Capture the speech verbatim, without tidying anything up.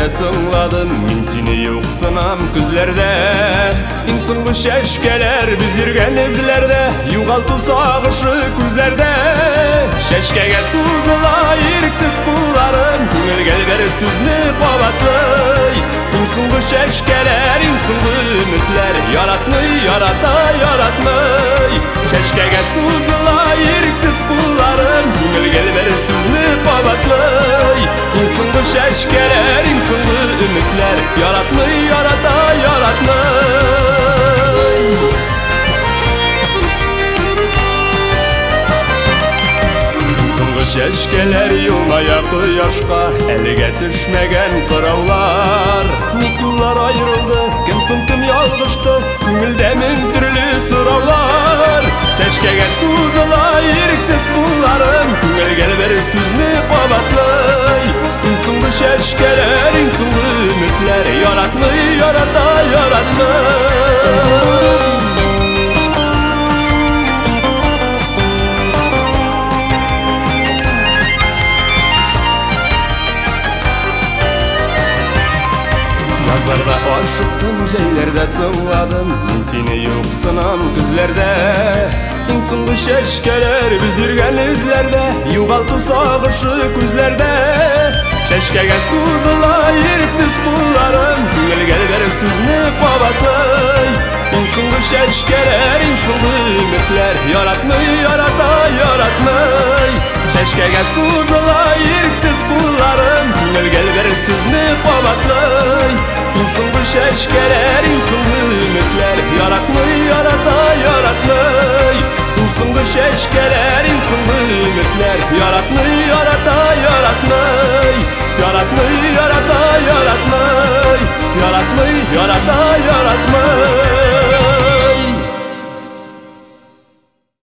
jaylarda sığladım, min seni yoksınam küzlerde. İň soňky şeşkeler biz yürgen izlerde, ýugalty sagışı küzlerde. Şeşkege suzular irksiz kullarım, köňül gelber süzni babatly. İň soňky şeşkeler, iň soňky ümitler, yaratmy yarata yaratmy. Şeşkege suzular irksiz kullarım, köňül gelber süzni babatly. İň soňky şeşkeler, iň soňky ümitler, yaratmy yarata yaratmy. Şeşkeler yılmaya kıyaşka, elge düşmegen kıravlar. Nikullar ayrıldı, kimsin kim yalgıştı, köňülde min türlü sorawlar. Şeşkege suzular iriksiz kullarım, köňül gelber süzni babatly. İň soňky şeşkeler, iň soňky ümitler, yaratmy yarata yaratmy. Yazlarda aşıktım, jeýlerde sığladım, min seni yoksınam küzlerde. İň soňky şeşkeler biz yürgen izlerde, ýugalty sagışı küzlerde. Şeşkege suzular iriksiz kullarım, köňül gelber süzni babatly. İň soňky şeşkeler, iň soňky ümitler, yaratmy yarata yaratmy. Şeşkege suzular iriksiz kullarım, köňül gelber süzni babatly. İň soňky şeşkeler, iň soňky ümitler, yaratmy yarata yaratmy. İň soňky şeşkeler, iň soňky ümitler, yaratmy